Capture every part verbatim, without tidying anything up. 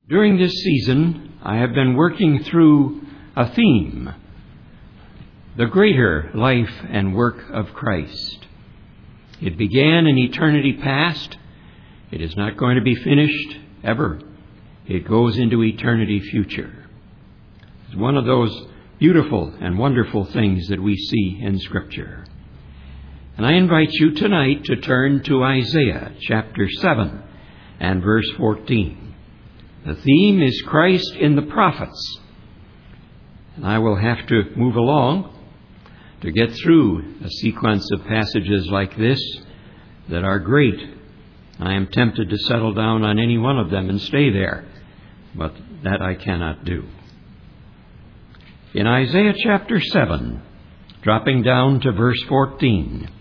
During this season, I have been working through a theme, the greater life and work of Christ. It began in eternity past. It is not going to be finished ever. It goes into eternity future. It's one of those beautiful and wonderful things that we see in Scripture. And I invite you tonight to turn to Isaiah chapter seven and verse fourteen. The theme is Christ in the prophets. And I will have to move along to get through a sequence of passages like this that are great. I am tempted to settle down on any one of them and stay there, but that I cannot do. In Isaiah chapter seven, dropping down to verse fourteen,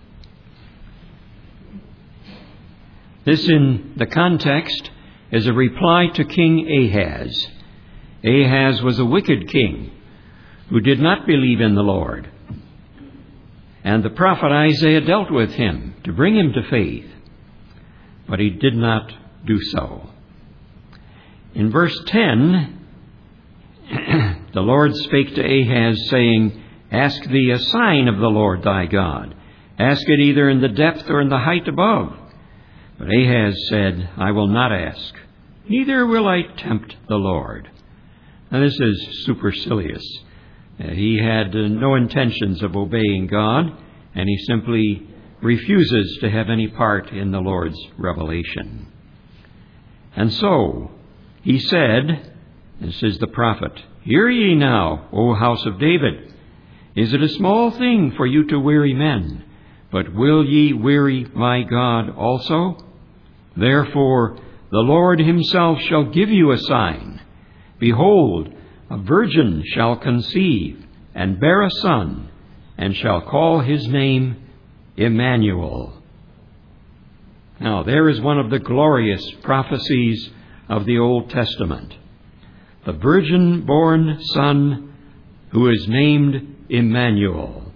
this in the context is a reply to King Ahaz. Ahaz was a wicked king who did not believe in the Lord. And the prophet Isaiah dealt with him to bring him to faith, but he did not do so. In verse ten, the Lord spake to Ahaz, saying, Ask thee a sign of the Lord thy God. Ask it either in the depth or in the height above. But Ahaz said, I will not ask, neither will I tempt the Lord. Now this is supercilious. Uh, he had uh, no intentions of obeying God, and he simply refuses to have any part in the Lord's revelation. And so he said, this is the prophet, Hear ye now, O house of David. Is it a small thing for you to weary men? But will ye weary my God also? Therefore the Lord himself shall give you a sign. Behold, a virgin shall conceive and bear a son, and shall call his name Emmanuel. Now there is one of the glorious prophecies of the Old Testament. The virgin-born son who is named Emmanuel.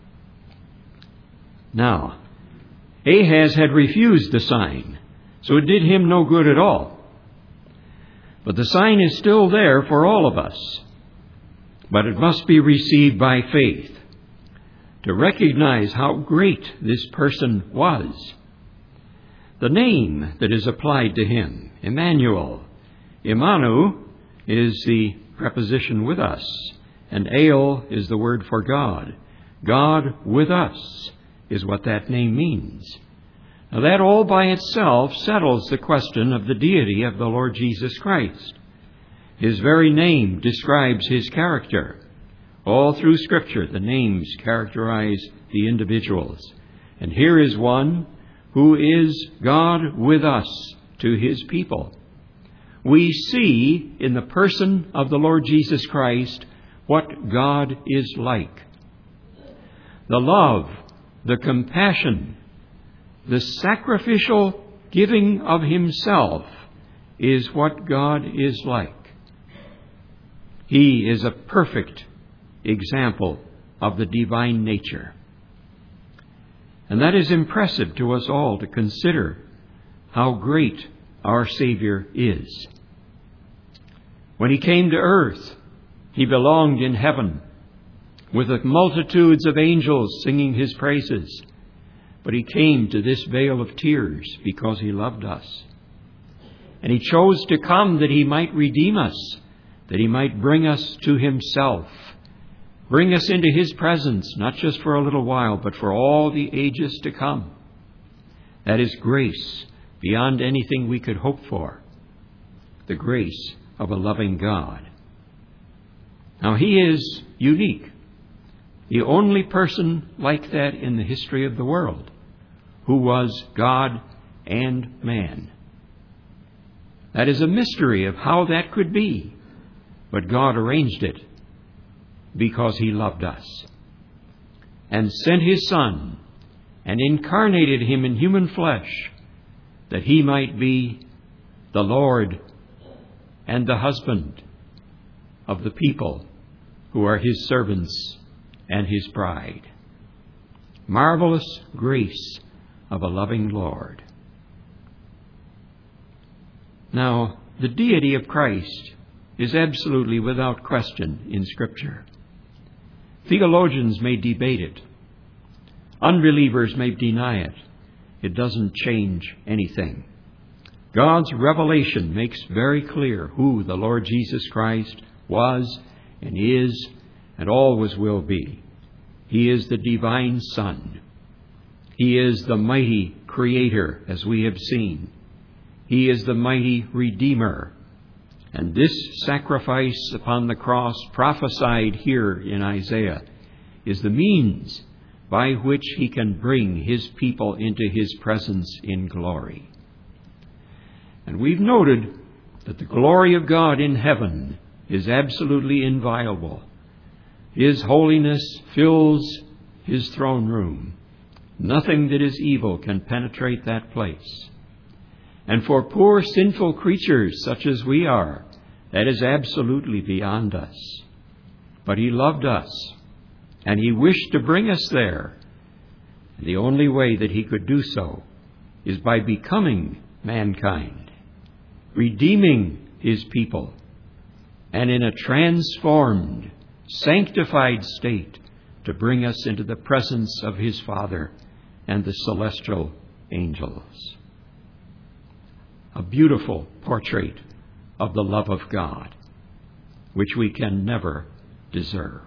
Now, Ahaz had refused the sign, so it did him no good at all. But the sign is still there for all of us. But it must be received by faith, to recognize how great this person was. The name that is applied to him, Emmanuel. Imanu is the preposition with us, and El is the word for God. God with us is what that name means. Now that all by itself settles the question of the deity of the Lord Jesus Christ. His very name describes his character. All through Scripture, the names characterize the individuals. And here is one who is God with us to his people. We see in the person of the Lord Jesus Christ what God is like. The love, the compassion, the sacrificial giving of himself is what God is like. He is a perfect example of the divine nature. And that is impressive to us all to consider how great our Savior is. When he came to earth, he belonged in heaven with the multitudes of angels singing his praises. But he came to this vale of tears because he loved us. And he chose to come that he might redeem us, that he might bring us to himself, bring us into his presence, not just for a little while, but for all the ages to come. That is grace beyond anything we could hope for, the grace of a loving God. Now he is unique, the only person like that in the history of the world, who was God and man. That is a mystery of how that could be, but God arranged it because he loved us and sent his Son and incarnated him in human flesh that he might be the Lord and the husband of the people who are his servants and his bride. Marvelous grace of a loving Lord. Now, the deity of Christ is absolutely without question in Scripture. Theologians may debate it. Unbelievers may deny it. It doesn't change anything. God's revelation makes very clear who the Lord Jesus Christ was and is and always will be. He is the divine Son. He is the mighty Creator, as we have seen. He is the mighty Redeemer. And this sacrifice upon the cross prophesied here in Isaiah is the means by which He can bring His people into His presence in glory. And we've noted that the glory of God in heaven is absolutely inviolable. His holiness fills His throne room. Nothing that is evil can penetrate that place. And for poor sinful creatures such as we are, that is absolutely beyond us. But He loved us, and He wished to bring us there. And the only way that He could do so is by becoming mankind, redeeming His people, and in a transformed, sanctified state to bring us into the presence of His Father and the celestial angels. A beautiful portrait of the love of God, which we can never deserve.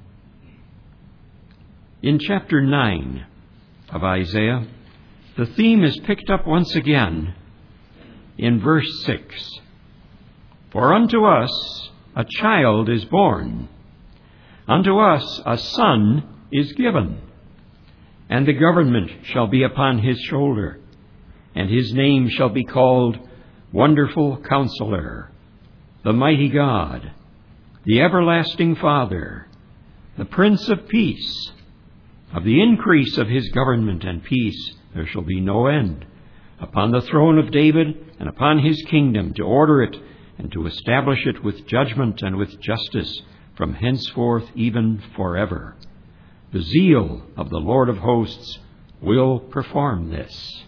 In chapter nine of Isaiah, the theme is picked up once again in verse six. For unto us a child is born, unto us a son is given, and the government shall be upon his shoulder, and his name shall be called Wonderful Counselor, the Mighty God, the Everlasting Father, the Prince of Peace. Of the increase of his government and peace there shall be no end, upon the throne of David and upon his kingdom, to order it and to establish it with judgment and with justice from henceforth even forever. The zeal of the Lord of hosts will perform this.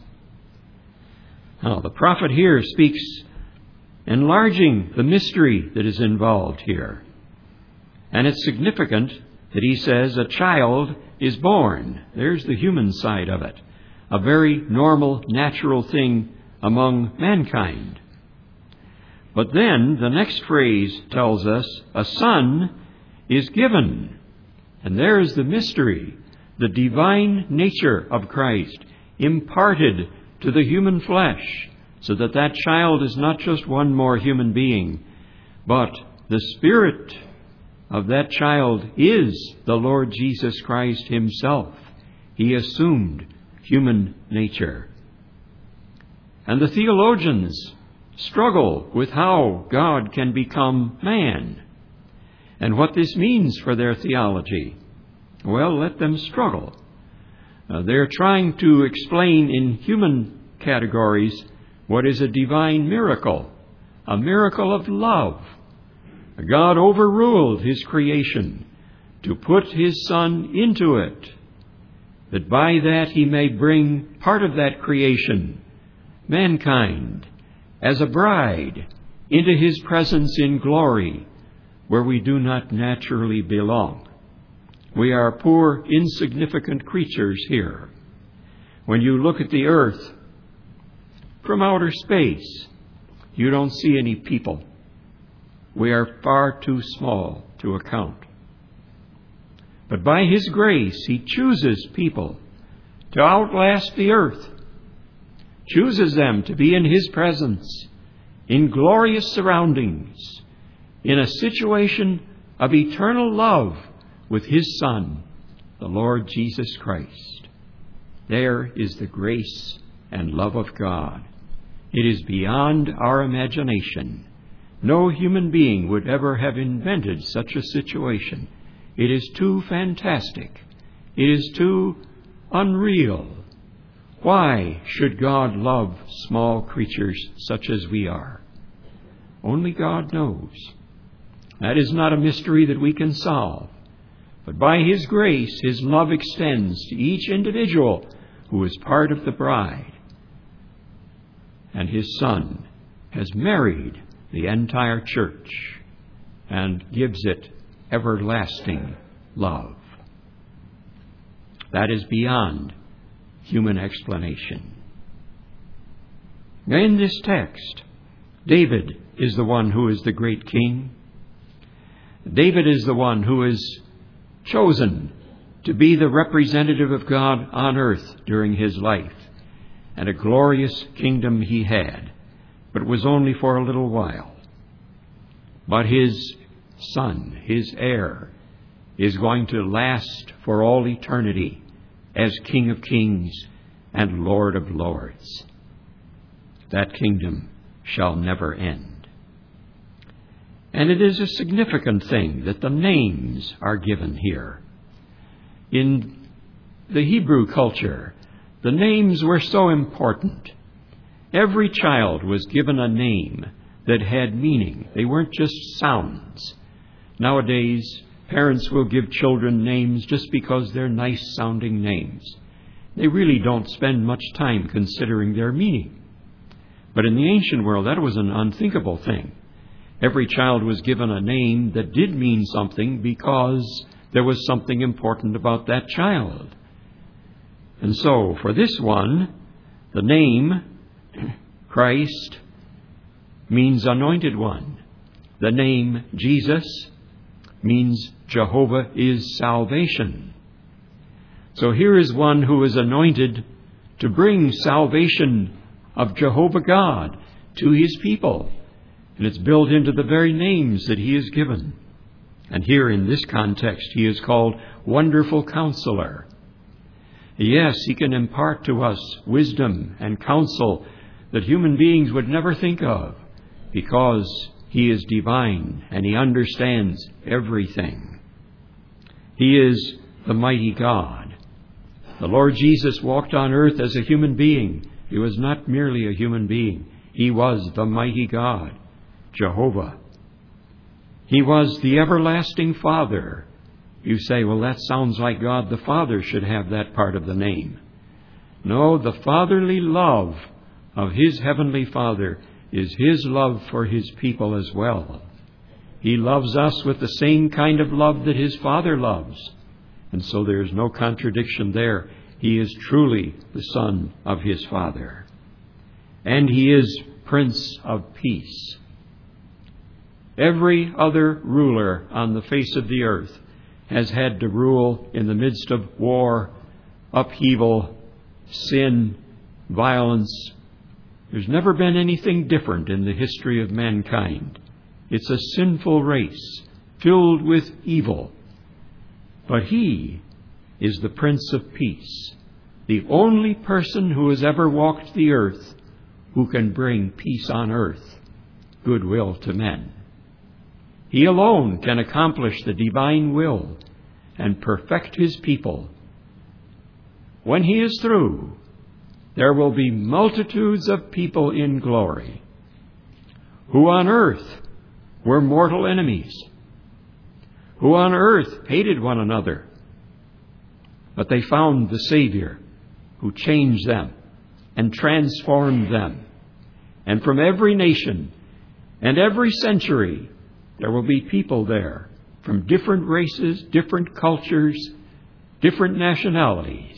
Now, the prophet here speaks enlarging the mystery that is involved here. And it's significant that he says a child is born. There's the human side of it. A very normal, natural thing among mankind. But then the next phrase tells us a son is given. And there is the mystery, the divine nature of Christ imparted to the human flesh, so that that child is not just one more human being, but the Spirit of that child is the Lord Jesus Christ Himself. He assumed human nature. And the theologians struggle with how God can become man and what this means for their theology. Well, let them struggle. Uh, they're trying to explain in human categories what is a divine miracle, a miracle of love. God overruled His creation to put His Son into it, that by that He may bring part of that creation, mankind, as a bride, into His presence in glory, where we do not naturally belong. We are poor, insignificant creatures here. When you look at the earth from outer space, you don't see any people. We are far too small to account. But by His grace, He chooses people to outlast the earth, chooses them to be in His presence, in glorious surroundings, in a situation of eternal love with His Son, the Lord Jesus Christ. There is the grace and love of God. It is beyond our imagination. No human being would ever have invented such a situation. It is too fantastic. It is too unreal. Why should God love small creatures such as we are? Only God knows. That is not a mystery that we can solve. But by His grace, His love extends to each individual who is part of the bride. And His Son has married the entire church and gives it everlasting love. That is beyond human explanation. In this text, David is the one who is the great king. David is the one who is chosen to be the representative of God on earth during his life. And a glorious kingdom he had, but it was only for a little while. But his son, his heir, is going to last for all eternity as King of Kings and Lord of Lords. That kingdom shall never end. And it is a significant thing that the names are given here. In the Hebrew culture, the names were so important. Every child was given a name that had meaning. They weren't just sounds. Nowadays, parents will give children names just because they're nice-sounding names. They really don't spend much time considering their meaning. But in the ancient world, that was an unthinkable thing. Every child was given a name that did mean something because there was something important about that child. And so, for this one, the name, Christ, means anointed one. The name Jesus means Jehovah is salvation. So here is one who is anointed to bring salvation of Jehovah God to his people. And it's built into the very names that he is given. And here in this context, he is called Wonderful Counselor. Yes, he can impart to us wisdom and counsel that human beings would never think of, because he is divine and he understands everything. He is the mighty God. The Lord Jesus walked on earth as a human being. He was not merely a human being. He was the mighty God, Jehovah. He was the everlasting Father. You say, well, that sounds like God the Father should have that part of the name. No, the fatherly love of his heavenly Father is his love for his people as well. He loves us with the same kind of love that his Father loves. And so there is no contradiction there. He is truly the Son of his Father. And he is Prince of Peace. Every other ruler on the face of the earth has had to rule in the midst of war, upheaval, sin, violence. There's never been anything different in the history of mankind. It's a sinful race filled with evil. But he is the Prince of Peace, the only person who has ever walked the earth who can bring peace on earth, goodwill to men. He alone can accomplish the divine will and perfect his people. When he is through, there will be multitudes of people in glory who on earth were mortal enemies, who on earth hated one another. But they found the Savior who changed them and transformed them. And from every nation and every century, there will be people there from different races, different cultures, different nationalities.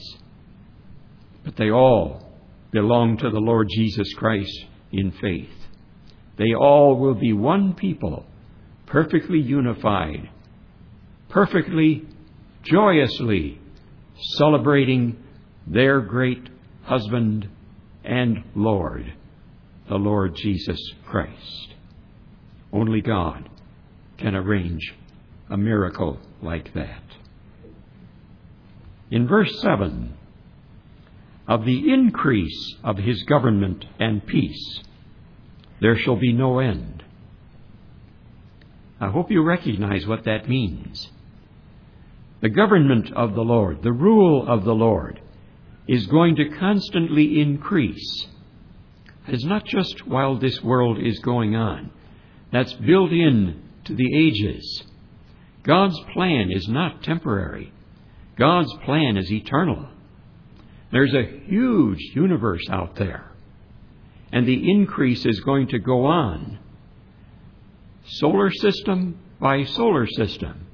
But they all belong to the Lord Jesus Christ in faith. They all will be one people, perfectly unified, perfectly, joyously celebrating their great husband and Lord, the Lord Jesus Christ. Only God can arrange a miracle like that. In verse seven, of the increase of his government and peace, there shall be no end. I hope you recognize what that means. The government of the Lord, the rule of the Lord, is going to constantly increase. It's not just while this world is going on. That's built in to the ages. God's plan is not temporary. God's plan is eternal. There's a huge universe out there, and the increase is going to go on. solar system by solar system,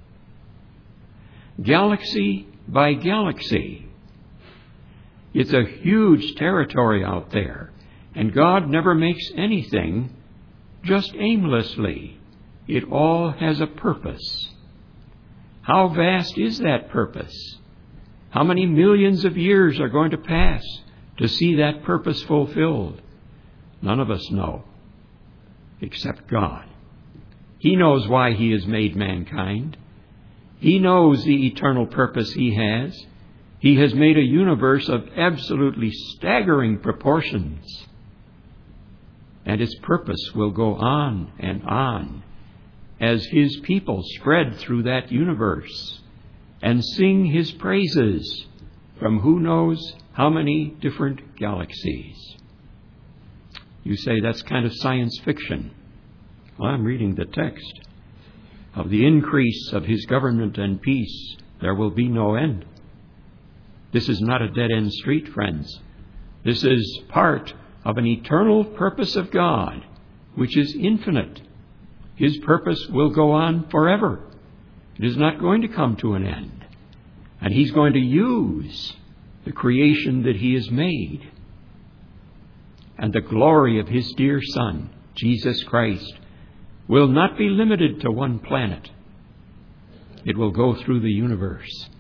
galaxy by galaxy. It's a huge territory out there, and God never makes anything just aimlessly. It all has a purpose. How vast is that purpose? How many millions of years are going to pass to see that purpose fulfilled? None of us know, except God. He knows why He has made mankind. He knows the eternal purpose He has. He has made a universe of absolutely staggering proportions. And its purpose will go on and on as His people spread through that universe and sing His praises from who knows how many different galaxies. You say that's kind of science fiction. Well, I'm reading the text. Of the increase of His government and peace, there will be no end. This is not a dead-end street, friends. This is part of an eternal purpose of God, which is infinite. His purpose will go on forever. It is not going to come to an end. And He's going to use the creation that He has made. And the glory of His dear Son, Jesus Christ, will not be limited to one planet. It will go through the universe.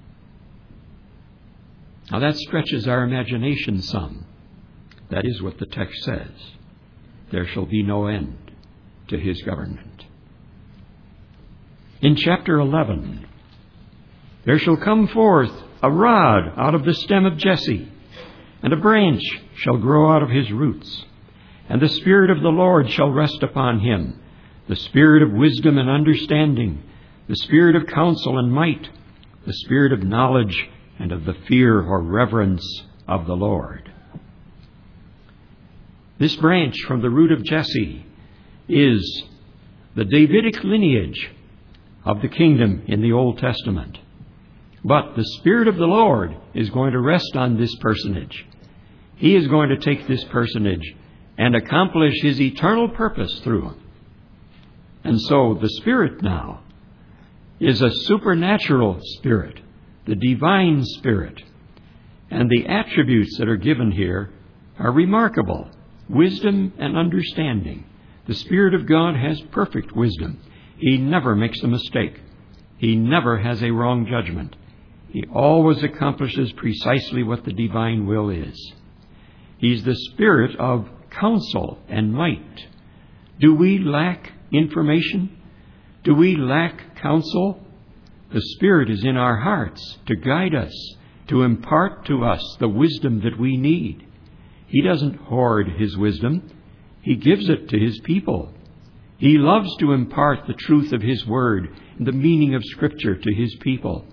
Now that stretches our imagination some. That is what the text says. There shall be no end to His government. In chapter eleven, there shall come forth a rod out of the stem of Jesse, and a branch shall grow out of his roots. And the Spirit of the Lord shall rest upon him, the Spirit of wisdom and understanding, the Spirit of counsel and might, the Spirit of knowledge and of the fear or reverence of the Lord. This branch from the root of Jesse is the Davidic lineage of the kingdom in the Old Testament. But the Spirit of the Lord is going to rest on this personage. He is going to take this personage and accomplish His eternal purpose through him. And so the Spirit now is a supernatural Spirit, the divine Spirit. And the attributes that are given here are remarkable. Wisdom and understanding. The Spirit of God has perfect wisdom. He never makes a mistake. He never has a wrong judgment. He always accomplishes precisely what the divine will is. He's the Spirit of counsel and might. Do we lack information? Do we lack counsel? The Spirit is in our hearts to guide us, to impart to us the wisdom that we need. He doesn't hoard His wisdom. He gives it to His people. He loves to impart the truth of His Word and the meaning of Scripture to His people.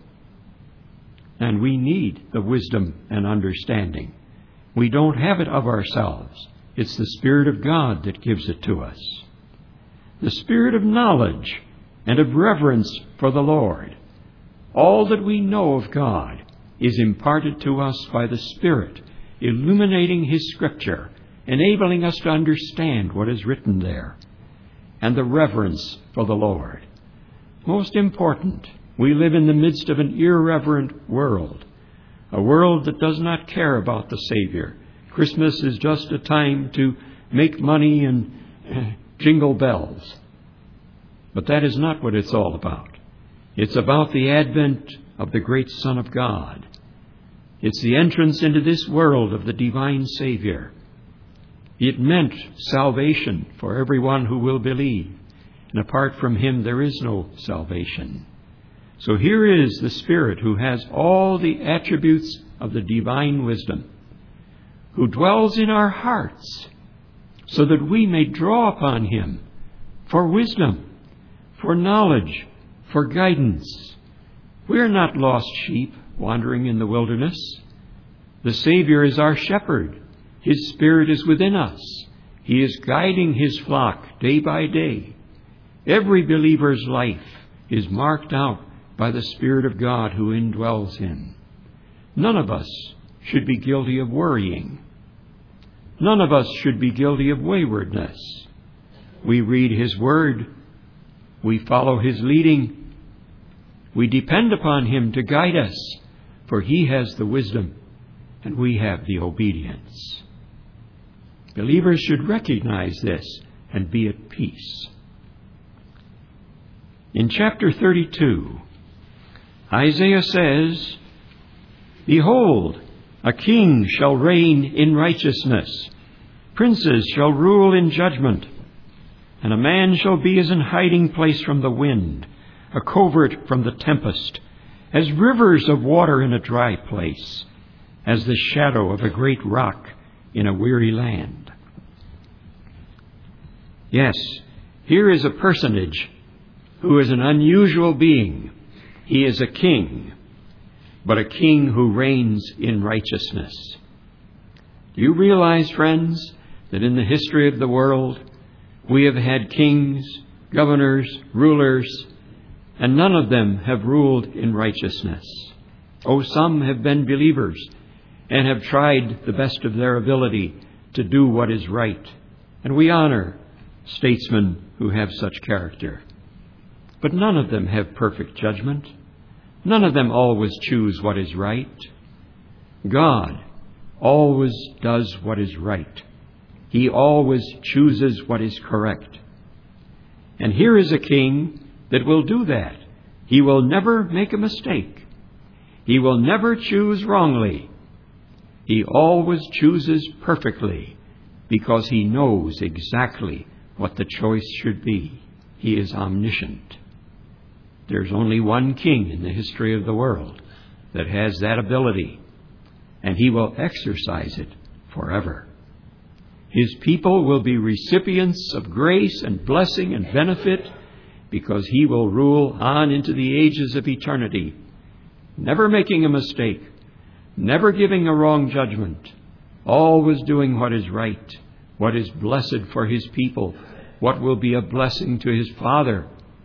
And we need the wisdom and understanding. We don't have it of ourselves. It's the Spirit of God that gives it to us. The Spirit of knowledge and of reverence for the Lord. All that we know of God is imparted to us by the Spirit, illuminating His Scripture, enabling us to understand what is written there. And the reverence for the Lord. Most important, we live in the midst of an irreverent world, a world that does not care about the Savior. Christmas is just a time to make money and jingle bells. But that is not what it's all about. It's about the advent of the great Son of God. It's the entrance into this world of the divine Savior. It meant salvation for everyone who will believe. And apart from Him, there is no salvation. So here is the Spirit who has all the attributes of the divine wisdom, who dwells in our hearts so that we may draw upon Him for wisdom, for knowledge, for guidance. We are not lost sheep wandering in the wilderness. The Savior is our shepherd. His Spirit is within us. He is guiding His flock day by day. Every believer's life is marked out by the Spirit of God who indwells him. None of us should be guilty of worrying. None of us should be guilty of waywardness. We read His Word. We follow His leading. We depend upon Him to guide us, for He has the wisdom and we have the obedience. Believers should recognize this and be at peace. In chapter thirty-two, Isaiah says, "Behold, a king shall reign in righteousness. Princes shall rule in judgment. And a man shall be as an hiding place from the wind, a covert from the tempest, as rivers of water in a dry place, as the shadow of a great rock in a weary land." Yes, here is a personage who is an unusual being. He is a king, but a king who reigns in righteousness. Do you realize, friends, that in the history of the world, we have had kings, governors, rulers, and none of them have ruled in righteousness? Oh, some have been believers and have tried the best of their ability to do what is right. And we honor statesmen who have such character. But none of them have perfect judgment. None of them always choose what is right. God always does what is right. He always chooses what is correct. And here is a king that will do that. He will never make a mistake. He will never choose wrongly. He always chooses perfectly because he knows exactly what the choice should be. He is omniscient. There's only one king in the history of the world that has that ability, and he will exercise it forever. His people will be recipients of grace and blessing and benefit because he will rule on into the ages of eternity, never making a mistake, never giving a wrong judgment, always doing what is right, what is blessed for his people, what will be a blessing to his Father.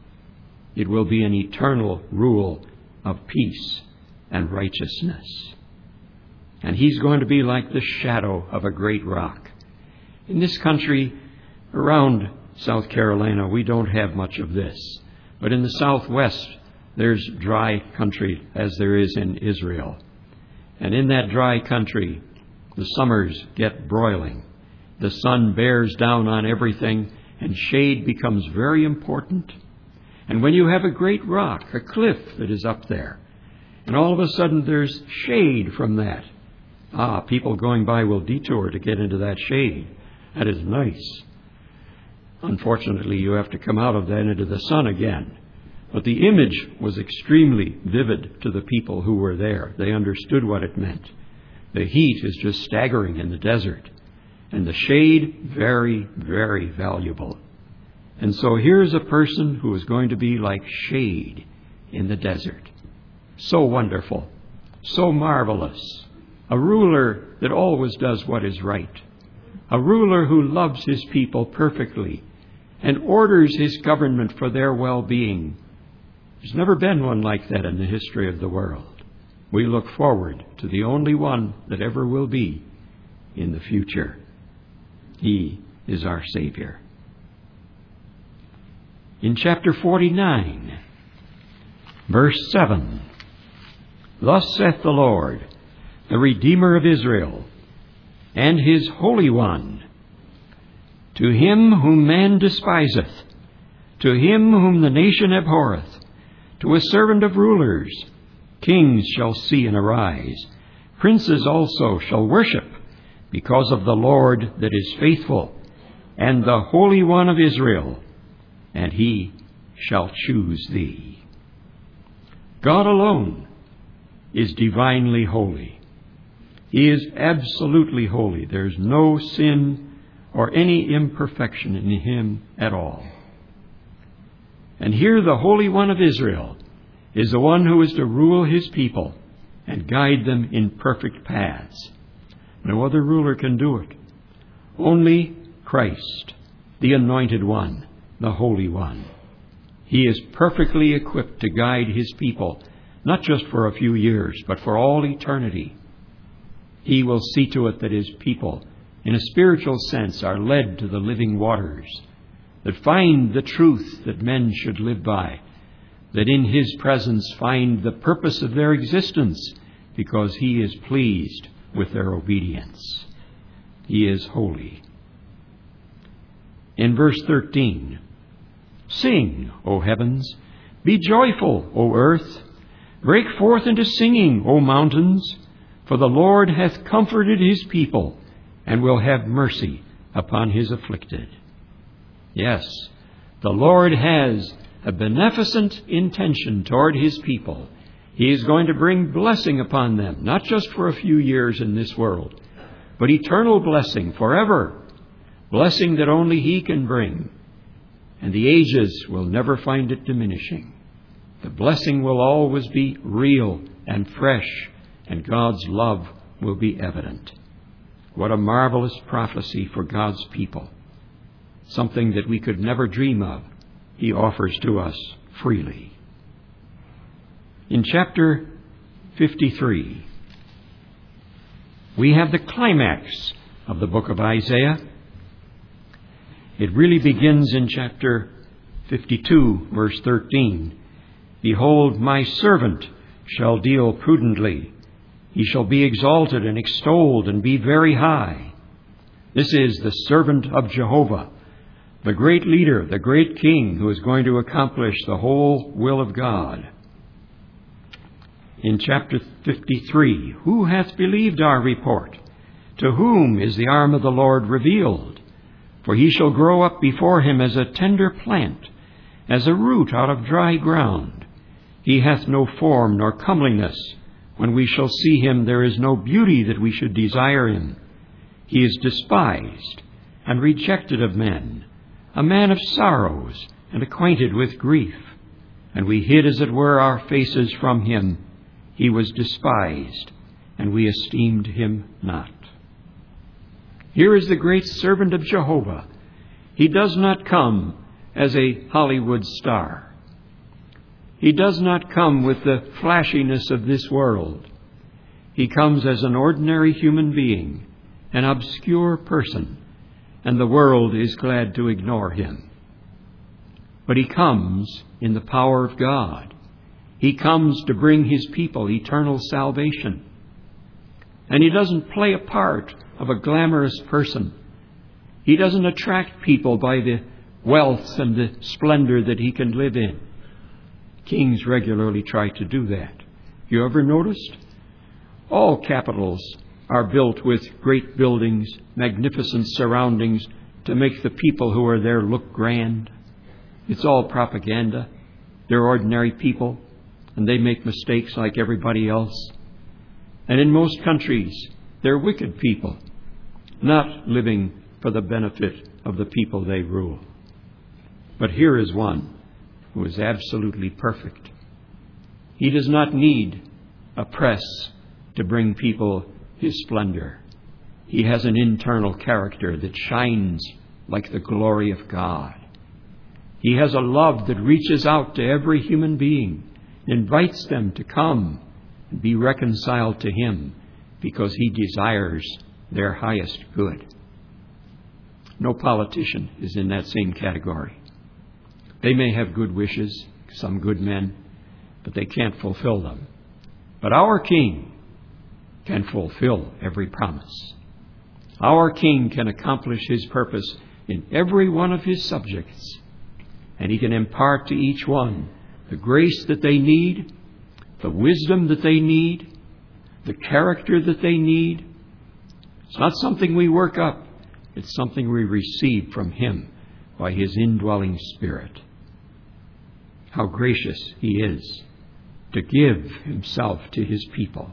It will be an eternal rule of peace and righteousness. And he's going to be like the shadow of a great rock. In this country, around South Carolina, we don't have much of this. But in the southwest, there's dry country as there is in Israel. And in that dry country, the summers get broiling. The sun bears down on everything, and shade becomes very important. And when you have a great rock, a cliff that is up there, and all of a sudden there's shade from that, ah, people going by will detour to get into that shade. That is nice. Unfortunately, you have to come out of that into the sun again. But the image was extremely vivid to the people who were there. They understood what it meant. The heat is just staggering in the desert, and the shade very, very valuable. And so here's a person who is going to be like shade in the desert. So wonderful, so marvelous. A ruler that always does what is right. A ruler who loves his people perfectly and orders his government for their well-being. There's never been one like that in the history of the world. We look forward to the only one that ever will be in the future. He is our Savior. In chapter forty-nine, verse seven, "Thus saith the Lord, the Redeemer of Israel, and his Holy One, to him whom man despiseth, to him whom the nation abhorreth, to a servant of rulers, kings shall see and arise, princes also shall worship, because of the Lord that is faithful, and the Holy One of Israel, and he shall choose thee." God alone is divinely holy. He is absolutely holy. There's no sin or any imperfection in him at all. And here the Holy One of Israel is the one who is to rule his people and guide them in perfect paths. No other ruler can do it. Only Christ, the Anointed One, the Holy One. He is perfectly equipped to guide his people, not just for a few years, but for all eternity. He will see to it that his people, in a spiritual sense, are led to the living waters, that find the truth that men should live by, that in His presence find the purpose of their existence, because He is pleased with their obedience. He is holy. In verse thirteen, "Sing, O heavens, be joyful, O earth, break forth into singing, O mountains, for the Lord hath comforted His people, and will have mercy upon His afflicted." Yes, the Lord has a beneficent intention toward His people. He is going to bring blessing upon them, not just for a few years in this world, but eternal blessing forever, blessing that only He can bring. And the ages will never find it diminishing. The blessing will always be real and fresh, and God's love will be evident. What a marvelous prophecy for God's people. Something that we could never dream of, He offers to us freely. In chapter fifty-three, we have the climax of the book of Isaiah. It really begins in chapter fifty-two, verse thirteen. "Behold, my servant shall deal prudently. He shall be exalted and extolled and be very high." This is the servant of Jehovah, the great leader, the great king who is going to accomplish the whole will of God. In chapter fifty-three, "Who hath believed our report? To whom is the arm of the Lord revealed? For he shall grow up before him as a tender plant, as a root out of dry ground. He hath no form nor comeliness. When we shall see him, there is no beauty that we should desire him. He is despised and rejected of men, a man of sorrows and acquainted with grief. And we hid, as it were, our faces from him. He was despised, and we esteemed him not." Here is the great servant of Jehovah. He does not come as a Hollywood star. He does not come with the flashiness of this world. He comes as an ordinary human being, an obscure person, and the world is glad to ignore him. But he comes in the power of God. He comes to bring His people eternal salvation. And He doesn't play a part of a glamorous person. He doesn't attract people by the wealth and the splendor that He can live in. Kings regularly try to do that. You ever noticed? All capitals are built with great buildings, magnificent surroundings to make the people who are there look grand. It's all propaganda. They're ordinary people, and they make mistakes like everybody else. And in most countries, they're wicked people, not living for the benefit of the people they rule. But here is one who is absolutely perfect. He does not need a press to bring people His splendor. He has an internal character that shines like the glory of God. He has a love that reaches out to every human being, invites them to come and be reconciled to Him, because He desires their highest good. No politician is in that same category. They may have good wishes, some good men, but they can't fulfill them. But our King can fulfill every promise. Our King can accomplish His purpose in every one of His subjects, and He can impart to each one the grace that they need, the wisdom that they need, the character that they need. It's not something we work up. It's something we receive from Him by His indwelling Spirit. How gracious He is to give Himself to His people.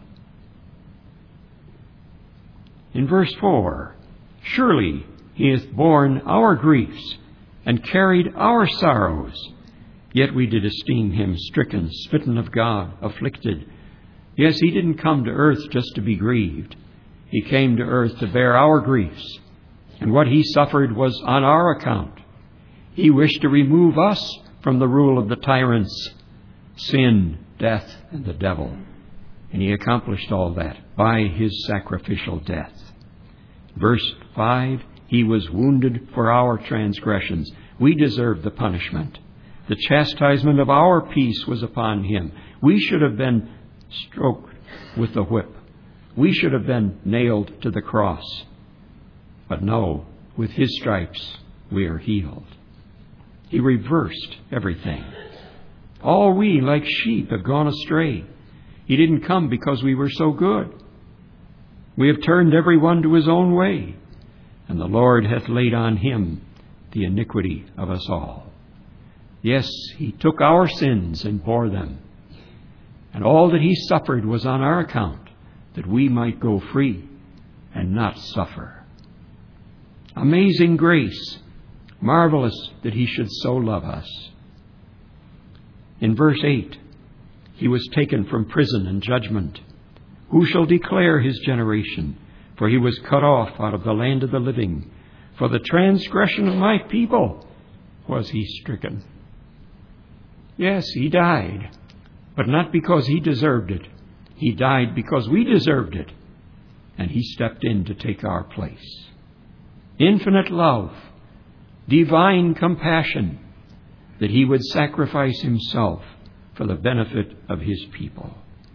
In verse four, "Surely He hath borne our griefs and carried our sorrows. Yet we did esteem Him stricken, smitten of God, afflicted." Yes, He didn't come to earth just to be grieved. He came to earth to bear our griefs. And what He suffered was on our account. He wished to remove us from the rule of the tyrants, sin, death, and the devil. And He accomplished all that by His sacrificial death. Verse five, "He was wounded for our transgressions. We deserved the punishment. The chastisement of our peace was upon him. We should have been stroked with the whip. We should have been nailed to the cross. But no, with his stripes we are healed. He reversed everything. All we, like sheep, have gone astray. He didn't come because we were so good. We have turned every one to his own way, and the Lord hath laid on him the iniquity of us all. Yes, he took our sins and bore them, and all that he suffered was on our account, that we might go free and not suffer. Amazing grace, marvelous that he should so love us. In verse eight, he was taken from prison and judgment. Who shall declare his generation? For he was cut off out of the land of the living. For the transgression of my people was he stricken. Yes, he died, but not because he deserved it. He died because we deserved it, and he stepped in to take our place. Infinite love, divine compassion, that he would sacrifice himself for the benefit of his people.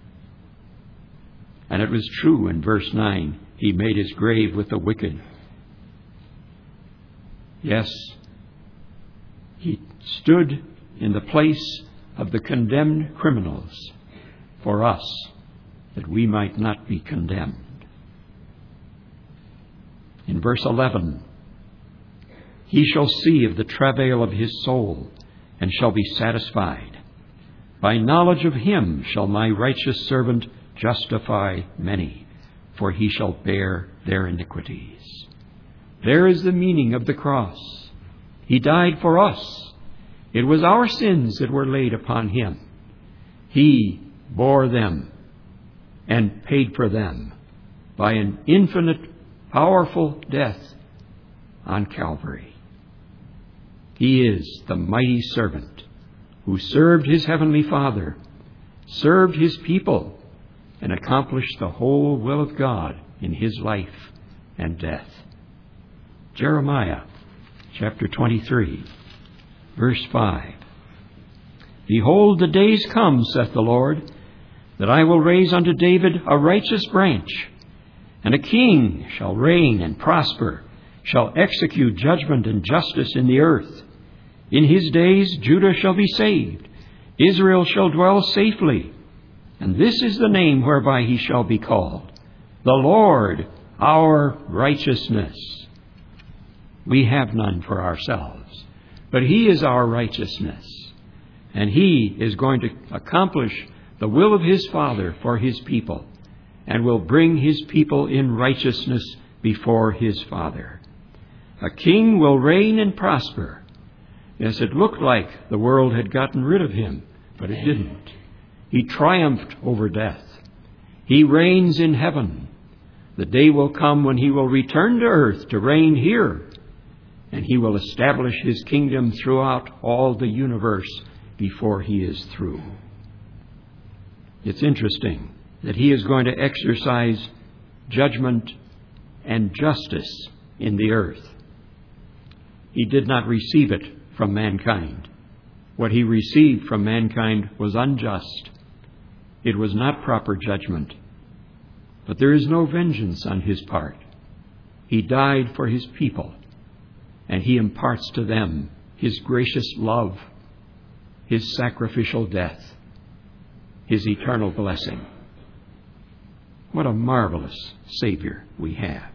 And it was true in verse nine, he made his grave with the wicked. Yes, he stood in the place of the condemned criminals for us, that we might not be condemned. In verse eleven, he shall see of the travail of his soul, and shall be satisfied. By knowledge of him shall my righteous servant justify many, for he shall bear their iniquities. There is the meaning of the cross. He died for us. It was our sins that were laid upon him. He bore them and paid for them by an infinite, powerful death on Calvary. He is the mighty servant who served his heavenly Father, served his people, and accomplished the whole will of God in his life and death. Jeremiah chapter twenty-three, verse five. Behold, the days come, saith the Lord, that I will raise unto David a righteous branch, and a king shall reign and prosper, shall execute judgment and justice in the earth. In his days Judah shall be saved, Israel shall dwell safely, and this is the name whereby he shall be called, the Lord our righteousness. We have none for ourselves, but he is our righteousness, and he is going to accomplish the will of his Father for his people, and will bring his people in righteousness before his Father. A king will reign and prosper. Yes, it looked like the world had gotten rid of him, but it didn't. He triumphed over death. He reigns in heaven. The day will come when he will return to earth to reign here, and he will establish his kingdom throughout all the universe before he is through. It's interesting that he is going to exercise judgment and justice in the earth. He did not receive it from mankind. What he received from mankind was unjust. It was not proper judgment. But there is no vengeance on his part. He died for his people, and he imparts to them his gracious love, his sacrificial death, his eternal blessing. What a marvelous Savior we have.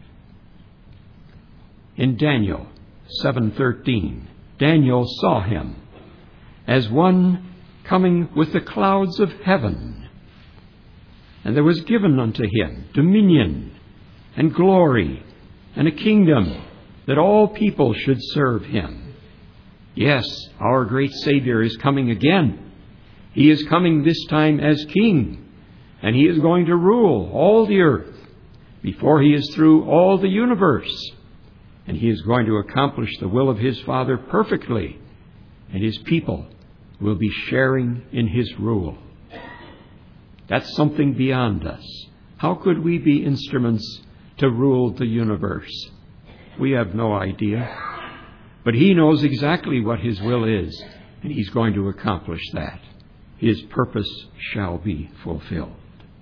In Daniel seven thirteen, Daniel saw him as one coming with the clouds of heaven. And there was given unto him dominion and glory and a kingdom, that all people should serve him. Yes, our great Savior is coming again. He is coming this time as King, and he is going to rule all the earth before he is through all the universe. And he is going to accomplish the will of his Father perfectly, and his people will be sharing in his rule. That's something beyond us. How could we be instruments to rule the universe? We have no idea. But he knows exactly what his will is, and he's going to accomplish that. His purpose shall be fulfilled.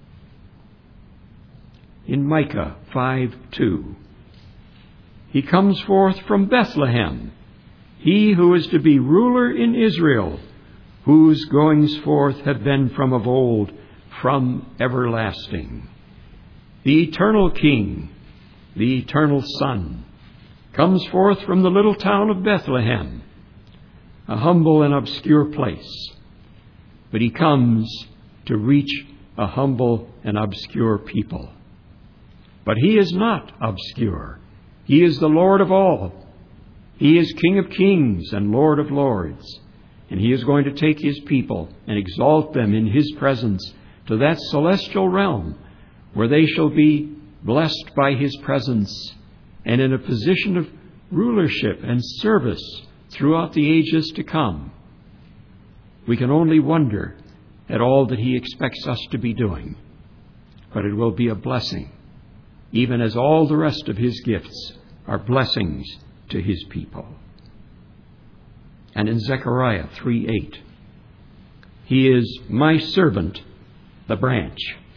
In Micah five two, he comes forth from Bethlehem, he who is to be ruler in Israel, whose goings forth have been from of old, from everlasting. The eternal King, the eternal Son, comes forth from the little town of Bethlehem, a humble and obscure place. But he comes to reach a humble and obscure people. But he is not obscure. He is the Lord of all. He is King of kings and Lord of lords. And he is going to take his people and exalt them in his presence to that celestial realm where they shall be blessed by his presence and in a position of rulership and service throughout the ages to come. We can only wonder at all that he expects us to be doing. But it will be a blessing, even as all the rest of his gifts are blessings to his people. And in Zechariah three eight, he is my servant, the branch,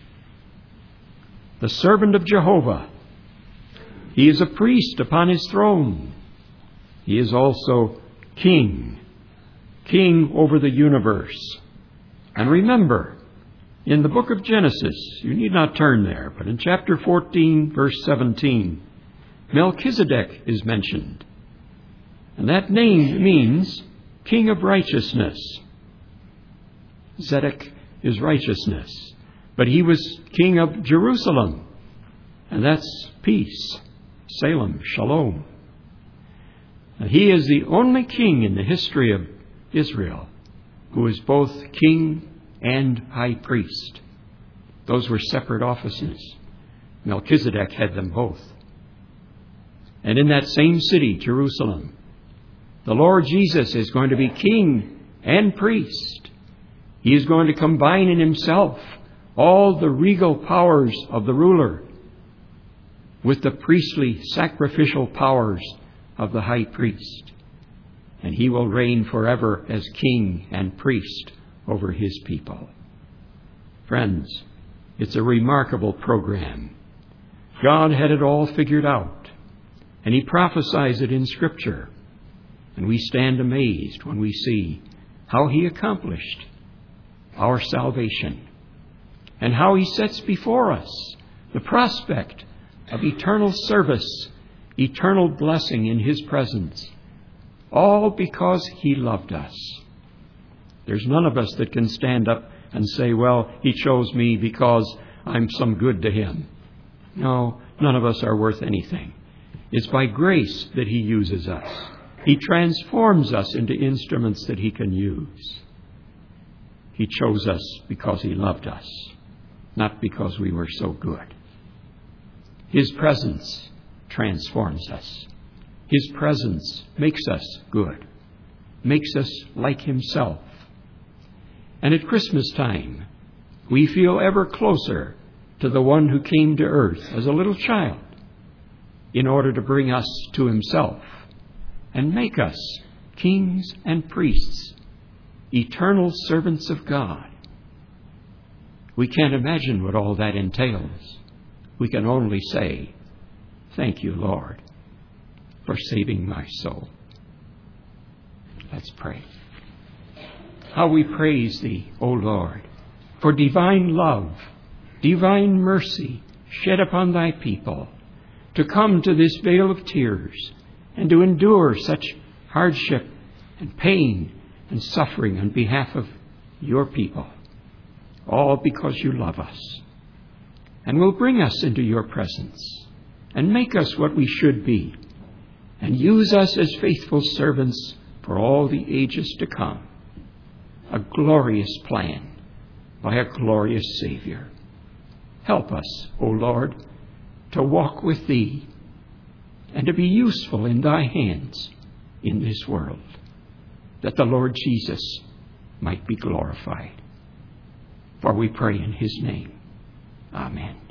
the servant of Jehovah. He is a priest upon his throne. He is also king, king over the universe. And remember, in the book of Genesis, you need not turn there, but in chapter fourteen, verse seventeen, Melchizedek is mentioned. And that name means King of Righteousness. Zedek is righteousness. But he was King of Jerusalem. And that's peace. Salem, Shalom. And he is the only king in the history of Israel who is both king and high priest. Those were separate offices. Melchizedek had them both. And in that same city, Jerusalem, the Lord Jesus is going to be king and priest. He is going to combine in himself all the regal powers of the ruler with the priestly sacrificial powers of the high priest. And he will reign forever as king and priest over his people. Friends, it's a remarkable program. God had it all figured out, and he prophesies it in Scripture. And we stand amazed when we see how he accomplished our salvation and how he sets before us the prospect of eternal service, eternal blessing in his presence, all because he loved us. There's none of us that can stand up and say, well, he chose me because I'm some good to him. No, none of us are worth anything. It's by grace that he uses us. He transforms us into instruments that he can use. He chose us because he loved us, not because we were so good. His presence transforms us. His presence makes us good, makes us like himself. And at Christmas time, we feel ever closer to the one who came to earth as a little child in order to bring us to himself and make us kings and priests, eternal servants of God. We can't imagine what all that entails. We can only say, thank you, Lord, for saving my soul. Let's pray. How we praise thee, O Lord, for divine love, divine mercy shed upon thy people, to come to this vale of tears and to endure such hardship and pain and suffering on behalf of your people, all because you love us, and will bring us into your presence and make us what we should be, and use us as faithful servants for all the ages to come. A glorious plan by a glorious Savior. Help us, O Lord, to walk with thee and to be useful in thy hands in this world, that the Lord Jesus might be glorified. For we pray in his name. Amen.